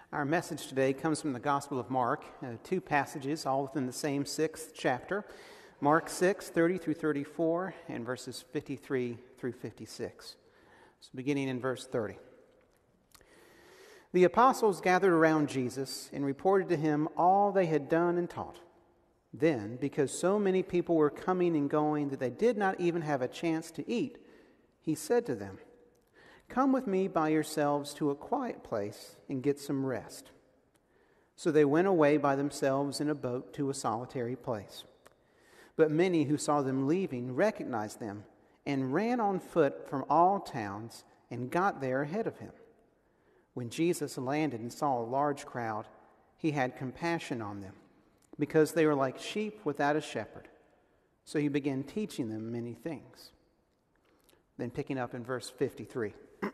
Our message today comes from the Gospel of Mark, two passages, all within the same sixth chapter. Mark 6, 30 through 34, and verses 53 through 56. So beginning in verse 30. The apostles gathered around Jesus and reported to him all they had done and taught. Then, because so many people were coming and going that they did not even have a chance to eat, he said to them, "Come with me by yourselves to a quiet place and get some rest." So they went away by themselves in a boat to a solitary place. But many who saw them leaving recognized them and ran on foot from all towns and got there ahead of him. When Jesus landed and saw a large crowd, he had compassion on them, because they were like sheep without a shepherd. So he began teaching them many things. Then picking up in verse 53.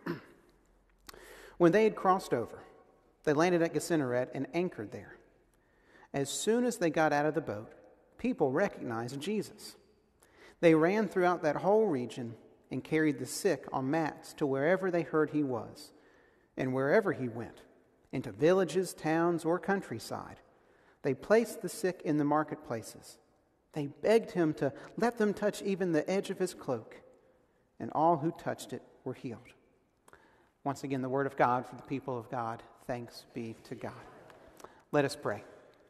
When they had crossed over, they landed at Gennesaret and anchored there. As soon as they got out of the boat, people recognized Jesus. They ran throughout that whole region and carried the sick on mats to wherever they heard he was. And wherever he went, into villages, towns, or countryside, they placed the sick in the marketplaces. They begged him to let them touch even the edge of his cloak, and all who touched it were healed. Once again, the word of God for the people of God. Thanks be to God. Let us pray.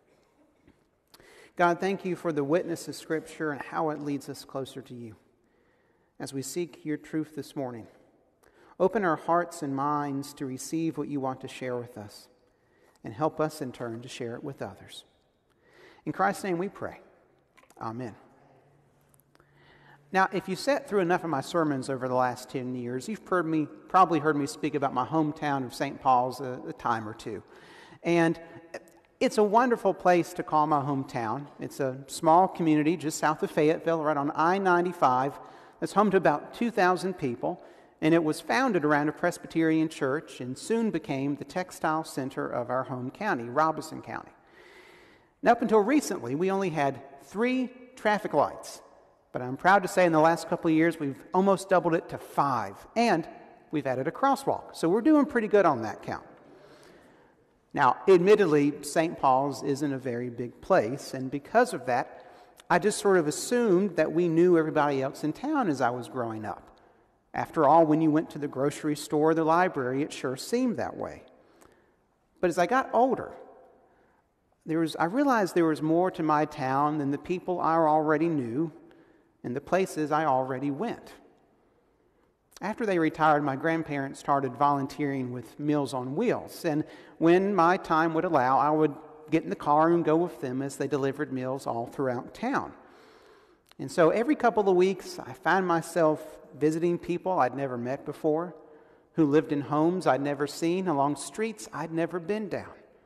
God, thank you for the witness of Scripture and how it leads us closer to you. As we seek your truth this morning, open our hearts and minds to receive what you want to share with us, and help us in turn to share it with others. In Christ's name we pray. Amen. Now, if you sat through enough of my sermons over the last 10 years, you've probably heard me speak about my hometown of St. Paul's a time or two. And it's a wonderful place to call my hometown. It's a small community just south of Fayetteville, right on I-95. That's home to about 2,000 people. And it was founded around a Presbyterian church and soon became the textile center of our home county, Robeson County. Now, up until recently, we only had 3 traffic lights. But I'm proud to say in the last couple of years, we've almost doubled it to 5. And we've added a crosswalk. So we're doing pretty good on that count. Now, admittedly, St. Paul's isn't a very big place. And because of that, I just sort of assumed that we knew everybody else in town as I was growing up. After all, when you went to the grocery store or the library, it sure seemed that way. But as I got older, I realized there was more to my town than the people I already knew and the places I already went. After they retired, my grandparents started volunteering with Meals on Wheels. And when my time would allow, I would get in the car and go with them as they delivered meals all throughout town. And so every couple of weeks, I found myself visiting people I'd never met before, who lived in homes I'd never seen, along streets I'd never been down.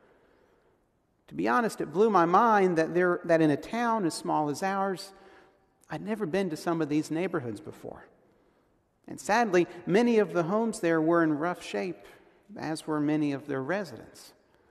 To be honest, it blew my mind that in a town as small as ours, I'd never been to some of these neighborhoods before. And sadly, many of the homes there were in rough shape, as were many of their residents.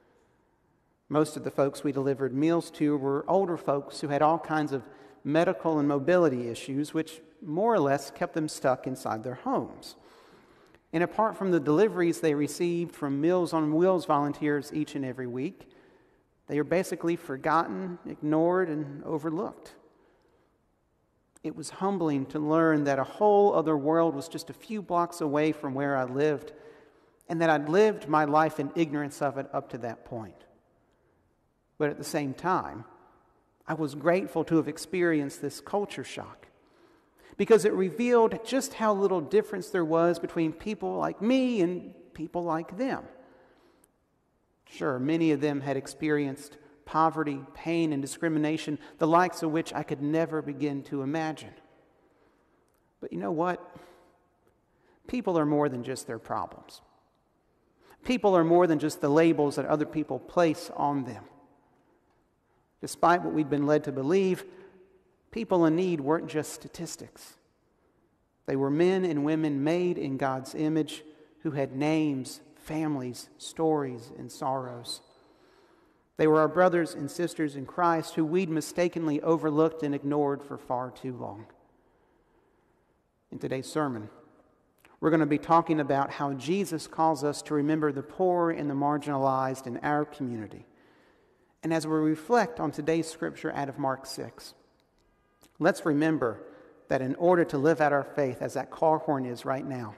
Most of the folks we delivered meals to were older folks who had all kinds of medical and mobility issues, which more or less kept them stuck inside their homes. And apart from the deliveries they received from Meals on Wheels volunteers each and every week, they were basically forgotten, ignored, and overlooked. It was humbling to learn that a whole other world was just a few blocks away from where I lived, and that I'd lived my life in ignorance of it up to that point. But at the same time, I was grateful to have experienced this culture shock, because it revealed just how little difference there was between people like me and people like them. Sure, many of them had experienced poverty, pain, and discrimination, the likes of which I could never begin to imagine. But you know what? People are more than just their problems. People are more than just the labels that other people place on them. Despite what we'd been led to believe, people in need weren't just statistics. They were men and women made in God's image who had names, families, stories, and sorrows. They were our brothers and sisters in Christ who we'd mistakenly overlooked and ignored for far too long. In today's sermon, We're going to be talking about how Jesus calls us to remember the poor and the marginalized in our community. And as we reflect on today's scripture out of Mark 6, let's remember that in order to live out our faith, as that car horn is right now,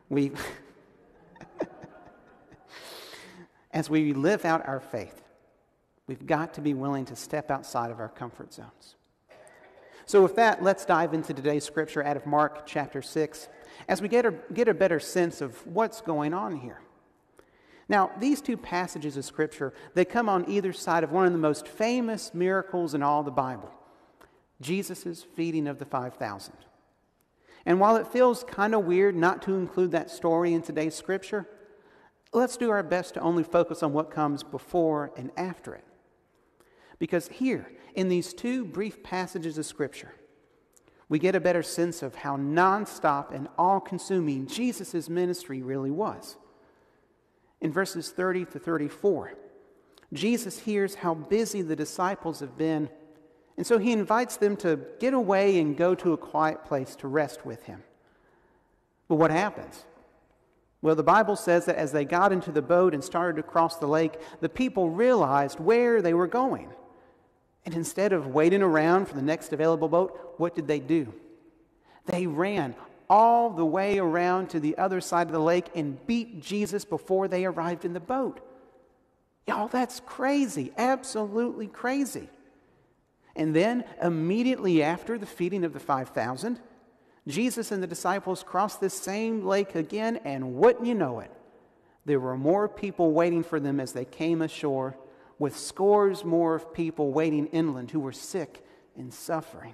as we live out our faith, we've got to be willing to step outside of our comfort zones. So with that, let's dive into today's scripture out of Mark chapter 6 as we get a better sense of what's going on here. Now, these two passages of scripture, they come on either side of one of the most famous miracles in all the Bible, Jesus' feeding of the 5,000. And while it feels kind of weird not to include that story in today's scripture, let's do our best to only focus on what comes before and after it. Because here, in these two brief passages of scripture, we get a better sense of how nonstop and all-consuming Jesus' ministry really was. In verses 30 to 34, Jesus hears how busy the disciples have been, and so he invites them to get away and go to a quiet place to rest with him. But what happens? Well, the Bible says that as they got into the boat and started to cross the lake, the people realized where they were going. And instead of waiting around for the next available boat, what did they do? They ran all the way around to the other side of the lake and beat Jesus before they arrived in the boat. Y'all, that's crazy, absolutely crazy. And then, immediately after the feeding of the 5,000, Jesus and the disciples crossed this same lake again, and wouldn't you know it, there were more people waiting for them as they came ashore, with scores more of people waiting inland who were sick and suffering.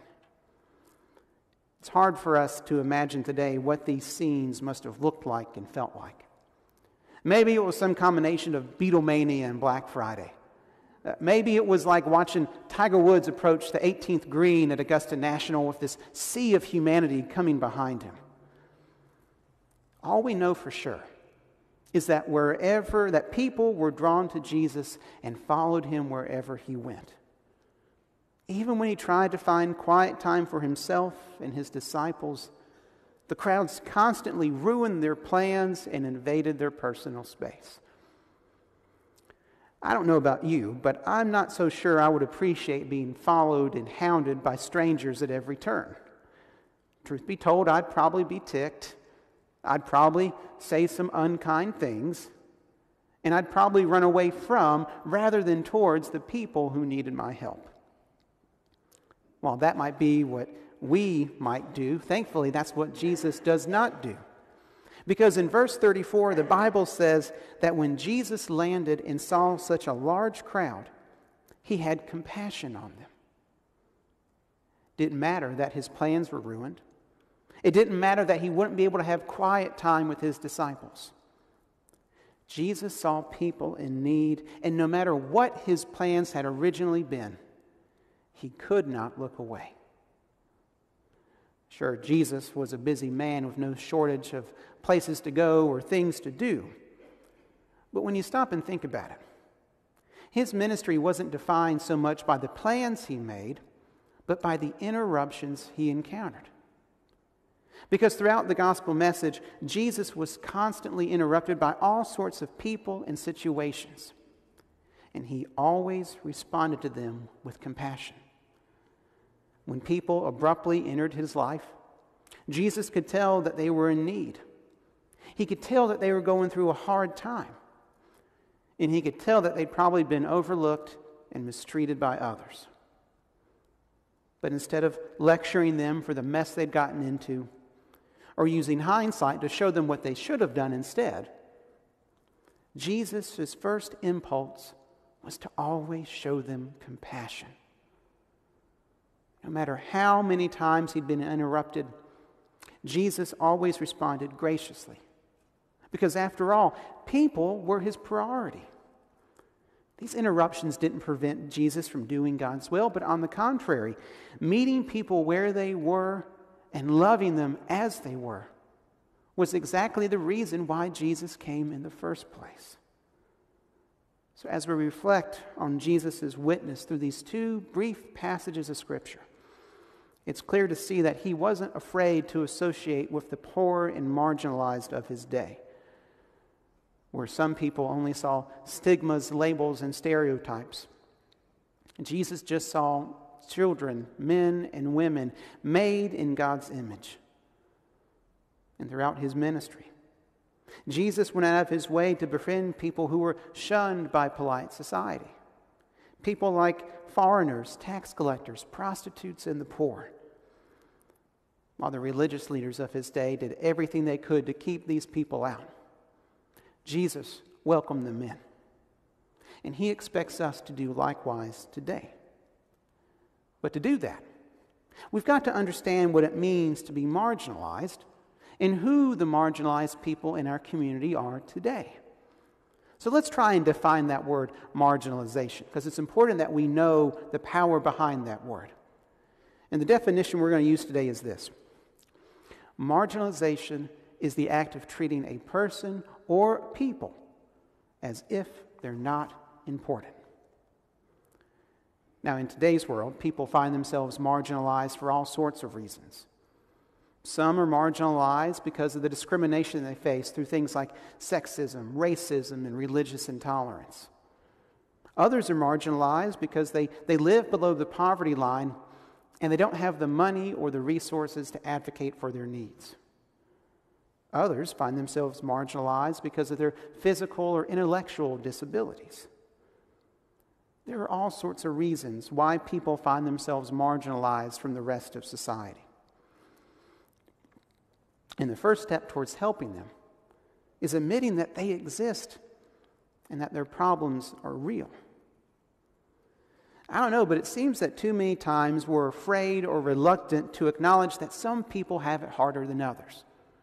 It's hard for us to imagine today what these scenes must have looked like and felt like. Maybe it was some combination of Beatlemania and Black Friday. Maybe it was like watching Tiger Woods approach the 18th green at Augusta National with this sea of humanity coming behind him. All we know for sure is that people were drawn to Jesus and followed him wherever he went. Even when he tried to find quiet time for himself and his disciples, the crowds constantly ruined their plans and invaded their personal space. I don't know about you, but I'm not so sure I would appreciate being followed and hounded by strangers at every turn. Truth be told, I'd probably be ticked. I'd probably say some unkind things, and I'd probably run away from rather than towards the people who needed my help. While that might be what we might do, thankfully that's what Jesus does not do. Because in verse 34, the Bible says that when Jesus landed and saw such a large crowd, he had compassion on them. Didn't matter that his plans were ruined. It didn't matter that he wouldn't be able to have quiet time with his disciples. Jesus saw people in need, and no matter what his plans had originally been, he could not look away. Sure, Jesus was a busy man with no shortage of places to go or things to do. But when you stop and think about it, his ministry wasn't defined so much by the plans he made, but by the interruptions he encountered. Because throughout the gospel message, Jesus was constantly interrupted by all sorts of people and situations. And he always responded to them with compassion. When people abruptly entered his life, Jesus could tell that they were in need. He could tell that they were going through a hard time. And he could tell that they'd probably been overlooked and mistreated by others. But instead of lecturing them for the mess they'd gotten into, or using hindsight to show them what they should have done instead, Jesus' first impulse was to always show them compassion. No matter how many times he'd been interrupted, Jesus always responded graciously. Because after all, people were his priority. These interruptions didn't prevent Jesus from doing God's will, but on the contrary, meeting people where they were and loving them as they were was exactly the reason why Jesus came in the first place. So as we reflect on Jesus' witness through these two brief passages of Scripture, it's clear to see that he wasn't afraid to associate with the poor and marginalized of his day. Where some people only saw stigmas, labels, and stereotypes, Jesus just saw children, men and women, made in God's image. And throughout his ministry, Jesus went out of his way to befriend people who were shunned by polite society. People like foreigners, tax collectors, prostitutes, and the poor. While the religious leaders of his day did everything they could to keep these people out, Jesus welcomed them in. And he expects us to do likewise today. But to do that, we've got to understand what it means to be marginalized and who the marginalized people in our community are today. So let's try and define that word marginalization, because it's important that we know the power behind that word. And the definition we're going to use today is this. Marginalization is the act of treating a person or people as if they're not important. Now, in today's world, people find themselves marginalized for all sorts of reasons. Some are marginalized because of the discrimination they face through things like sexism, racism, and religious intolerance. Others are marginalized because they live below the poverty line and they don't have the money or the resources to advocate for their needs. Others find themselves marginalized because of their physical or intellectual disabilities. There are all sorts of reasons why people find themselves marginalized from the rest of society. And the first step towards helping them is admitting that they exist and that their problems are real. I don't know, but it seems that too many times we're afraid or reluctant to acknowledge that some people have it harder than others.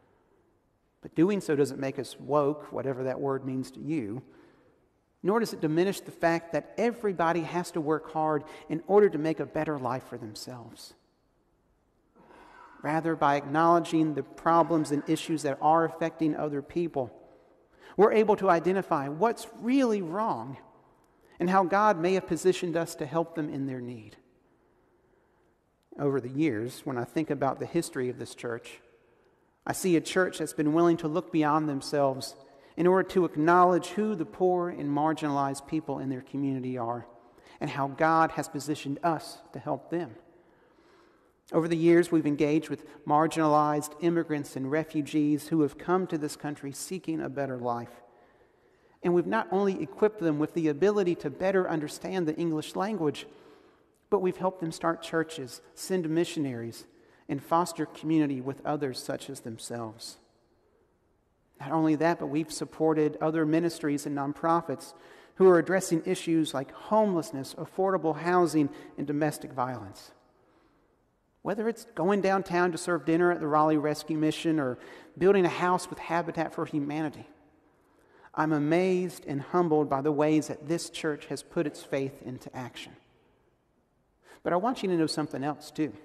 But doing so doesn't make us woke, whatever that word means to you, nor does it diminish the fact that everybody has to work hard in order to make a better life for themselves. Rather, by acknowledging the problems and issues that are affecting other people, we're able to identify what's really wrong and how God may have positioned us to help them in their need. Over the years, when I think about the history of this church, I see a church that's been willing to look beyond themselves in order to acknowledge who the poor and marginalized people in their community are and how God has positioned us to help them. Over the years, we've engaged with marginalized immigrants and refugees who have come to this country seeking a better life. And we've not only equipped them with the ability to better understand the English language, but we've helped them start churches, send missionaries, and foster community with others such as themselves. Not only that, but we've supported other ministries and nonprofits who are addressing issues like homelessness, affordable housing, and domestic violence. Whether it's going downtown to serve dinner at the Raleigh Rescue Mission or building a house with Habitat for Humanity, I'm amazed and humbled by the ways that this church has put its faith into action. But I want you to know something else too.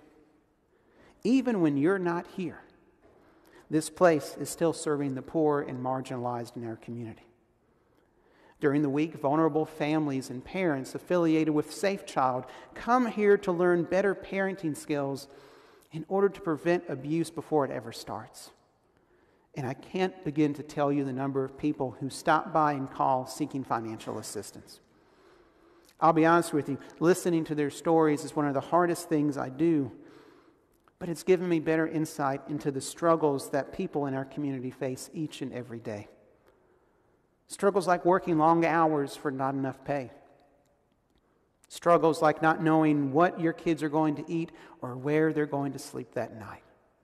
Even when you're not here, this place is still serving the poor and marginalized in our community. During the week, vulnerable families and parents affiliated with Safe Child come here to learn better parenting skills in order to prevent abuse before it ever starts. And I can't begin to tell you the number of people who stop by and call seeking financial assistance. I'll be honest with you, listening to their stories is one of the hardest things I do, but it's given me better insight into the struggles that people in our community face each and every day. Struggles like working long hours for not enough pay. Struggles like not knowing what your kids are going to eat or where they're going to sleep that night.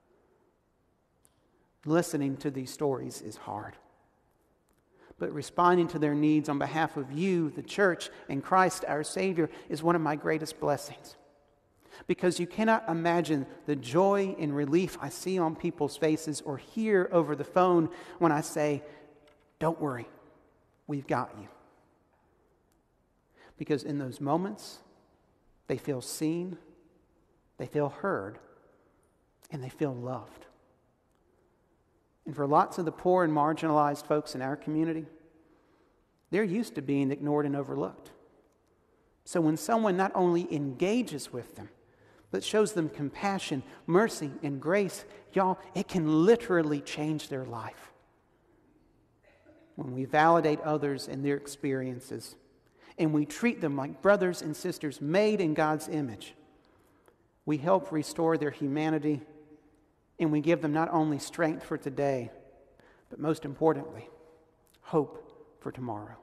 Listening to these stories is hard. But responding to their needs on behalf of you, the church, and Christ our Savior is one of my greatest blessings. Because you cannot imagine the joy and relief I see on people's faces or hear over the phone when I say, "Don't worry, we've got you." Because in those moments, they feel seen, they feel heard, and they feel loved. And for lots of the poor and marginalized folks in our community, they're used to being ignored and overlooked. So when someone not only engages with them, that shows them compassion, mercy, and grace, y'all, it can literally change their life. When we validate others and their experiences, and we treat them like brothers and sisters made in God's image, we help restore their humanity, and we give them not only strength for today, but most importantly, hope for tomorrow.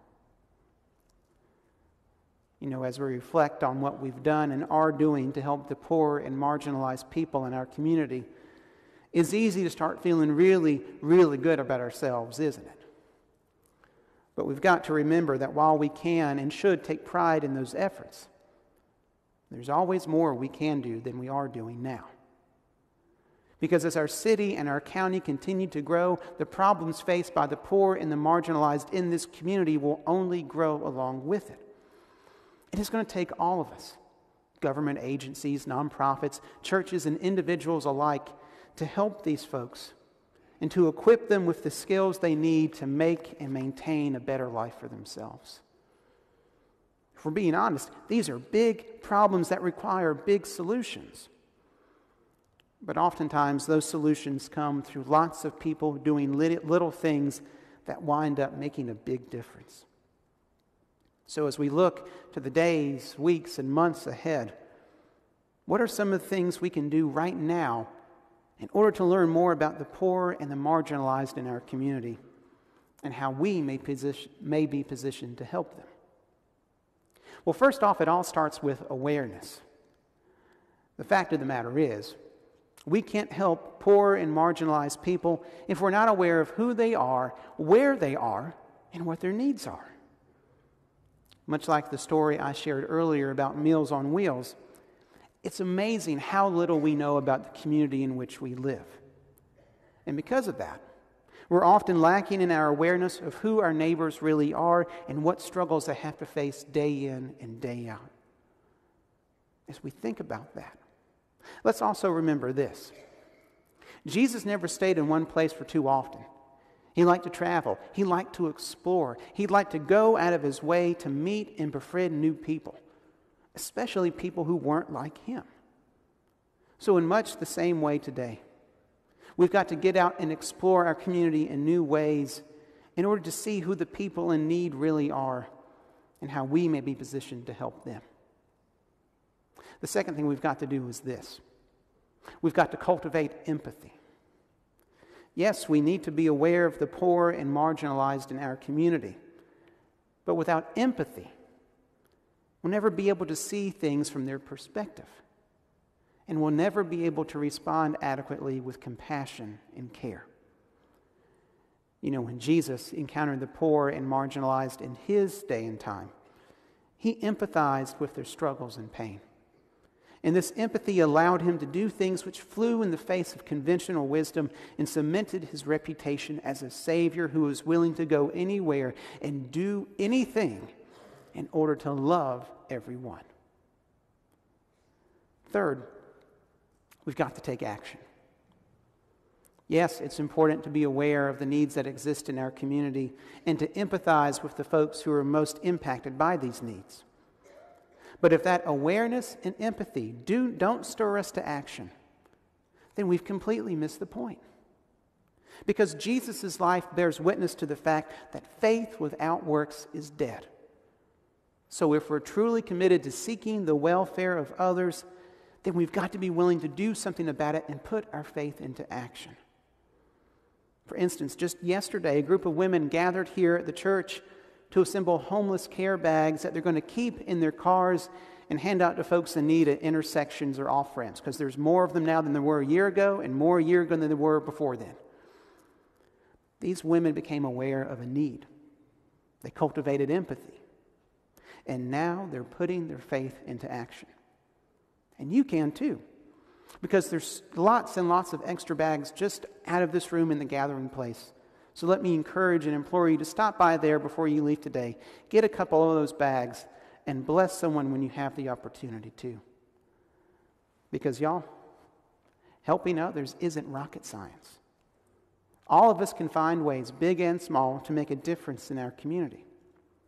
You know, as we reflect on what we've done and are doing to help the poor and marginalized people in our community, it's easy to start feeling really, really good about ourselves, isn't it? But we've got to remember that while we can and should take pride in those efforts, there's always more we can do than we are doing now. Because as our city and our county continue to grow, the problems faced by the poor and the marginalized in this community will only grow along with it. It is going to take all of us, government agencies, nonprofits, churches, and individuals alike, to help these folks and to equip them with the skills they need to make and maintain a better life for themselves. If we're being honest, these are big problems that require big solutions. But oftentimes those solutions come through lots of people doing little things that wind up making a big difference. So as we look to the days, weeks, and months ahead, what are some of the things we can do right now in order to learn more about the poor and the marginalized in our community and how we may be positioned to help them? Well, first off, it all starts with awareness. The fact of the matter is, we can't help poor and marginalized people if we're not aware of who they are, where they are, and what their needs are. Much like the story I shared earlier about Meals on Wheels, it's amazing how little we know about the community in which we live. And because of that, we're often lacking in our awareness of who our neighbors really are and what struggles they have to face day in and day out. As we think about that, let's also remember this. Jesus never stayed in one place for too often. He liked to travel. He liked to explore. He liked to go out of his way to meet and befriend new people, especially people who weren't like him. So in much the same way today, we've got to get out and explore our community in new ways in order to see who the people in need really are and how we may be positioned to help them. The second thing we've got to do is this. We've got to cultivate empathy. Yes, we need to be aware of the poor and marginalized in our community. But without empathy, we'll never be able to see things from their perspective. And we'll never be able to respond adequately with compassion and care. You know, when Jesus encountered the poor and marginalized in his day and time, he empathized with their struggles and pain. And this empathy allowed him to do things which flew in the face of conventional wisdom and cemented his reputation as a Savior who was willing to go anywhere and do anything in order to love everyone. Third, we've got to take action. Yes, it's important to be aware of the needs that exist in our community and to empathize with the folks who are most impacted by these needs. But if that awareness and empathy don't stir us to action, then we've completely missed the point. Because Jesus' life bears witness to the fact that faith without works is dead. So if we're truly committed to seeking the welfare of others, then we've got to be willing to do something about it and put our faith into action. For instance, just yesterday, a group of women gathered here at the church to assemble homeless care bags that they're going to keep in their cars and hand out to folks in need at intersections or off-ramps, because there's more of them now than there were a year ago and more a year ago than there were before then. These women became aware of a need. They cultivated empathy. And now they're putting their faith into action. And you can too, because there's lots and lots of extra bags just out of this room in the gathering place. So let me encourage and implore you to stop by there before you leave today. Get a couple of those bags and bless someone when you have the opportunity to. Because y'all, helping others isn't rocket science. All of us can find ways, big and small, to make a difference in our community.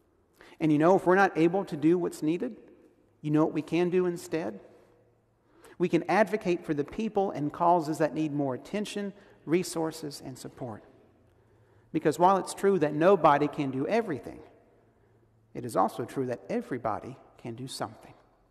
And you know, if we're not able to do what's needed, you know what we can do instead? We can advocate for the people and causes that need more attention, resources, and support. Because while it's true that nobody can do everything, it is also true that everybody can do something.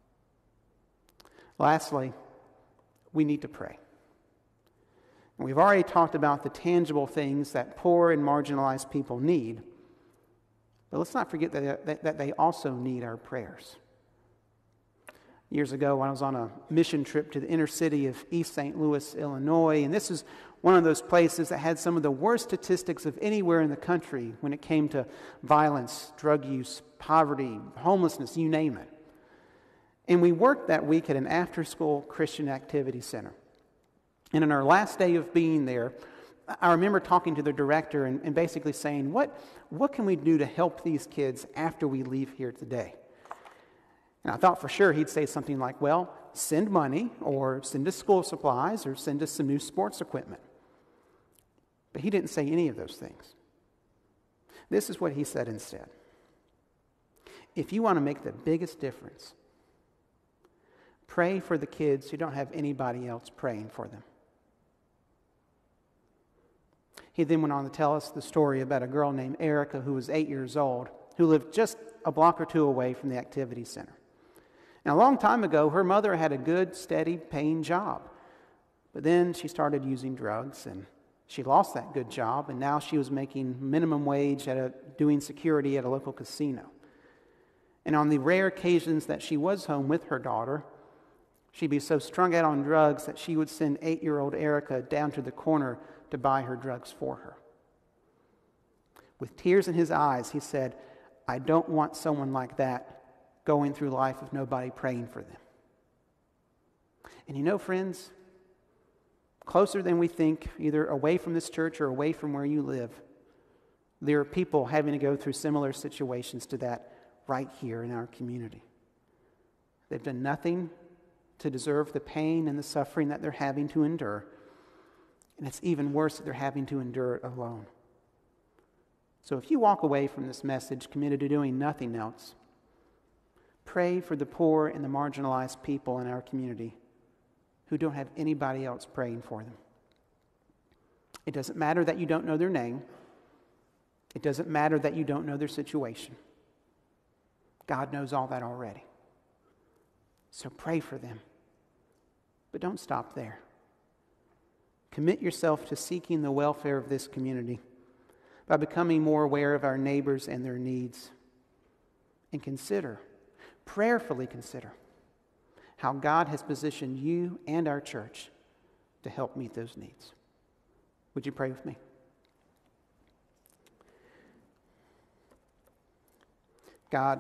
Lastly, we need to pray. And we've already talked about the tangible things that poor and marginalized people need. But let's not forget that they also need our prayers. Years ago, when I was on a mission trip to the inner city of East St. Louis, Illinois, and this is one of those places that had some of the worst statistics of anywhere in the country when it came to violence, drug use, poverty, homelessness, you name it. And we worked that week at an after-school Christian activity center. And in our last day of being there, I remember talking to the director and basically saying, what can we do to help these kids after we leave here today? And I thought for sure he'd say something like, well, send money, or send us school supplies, or send us some new sports equipment. But he didn't say any of those things. This is what he said instead. If you want to make the biggest difference, pray for the kids who don't have anybody else praying for them. He then went on to tell us the story about a girl named Erica who was 8 years old, who lived just a block or two away from the activity center. Now, a long time ago, her mother had a good, steady, paying job. But then she started using drugs, and she lost that good job, and now she was making minimum wage doing security at a local casino. And on the rare occasions that she was home with her daughter, she'd be so strung out on drugs that she would send 8-year-old Erica down to the corner to buy her drugs for her. With tears in his eyes, he said, I don't want someone like that going through life with nobody praying for them. And you know, friends, closer than we think, either away from this church or away from where you live, there are people having to go through similar situations to that right here in our community. They've done nothing to deserve the pain and the suffering that they're having to endure. And it's even worse that they're having to endure it alone. So if you walk away from this message committed to doing nothing else, pray for the poor and the marginalized people in our community who don't have anybody else praying for them. It doesn't matter that you don't know their name. It doesn't matter that you don't know their situation. God knows all that already. So pray for them. But don't stop there. Commit yourself to seeking the welfare of this community by becoming more aware of our neighbors and their needs. And prayerfully consider, how God has positioned you and our church to help meet those needs. Would you pray with me? God,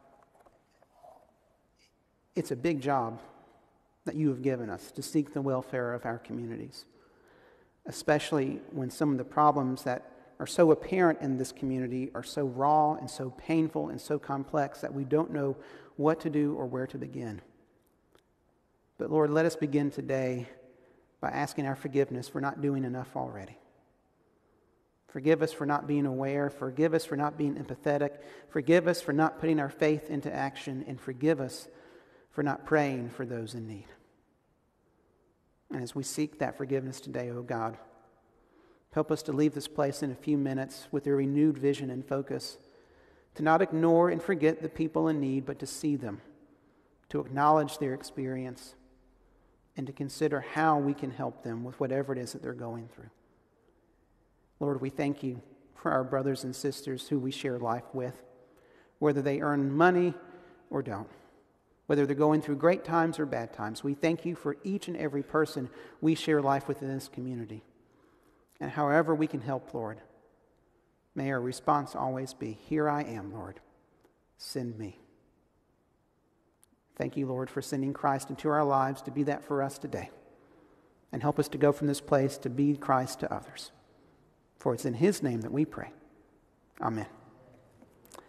it's a big job that you have given us to seek the welfare of our communities, especially when some of the problems that are so apparent in this community are so raw and so painful and so complex that we don't know what to do or where to begin. But Lord, let us begin today by asking our forgiveness for not doing enough already. Forgive us for not being aware. Forgive us for not being empathetic. Forgive us for not putting our faith into action. And forgive us for not praying for those in need. And as we seek that forgiveness today, oh God, help us to leave this place in a few minutes with a renewed vision and focus, to not ignore and forget the people in need, but to see them, to acknowledge their experience, and to consider how we can help them with whatever it is that they're going through. Lord, we thank you for our brothers and sisters who we share life with, whether they earn money or don't, whether they're going through great times or bad times. We thank you for each and every person we share life with in this community. And however we can help, Lord, may our response always be, here I am, Lord, send me. Thank you, Lord, for sending Christ into our lives to be that for us today. And help us to go from this place to be Christ to others. For it's in his name that we pray. Amen.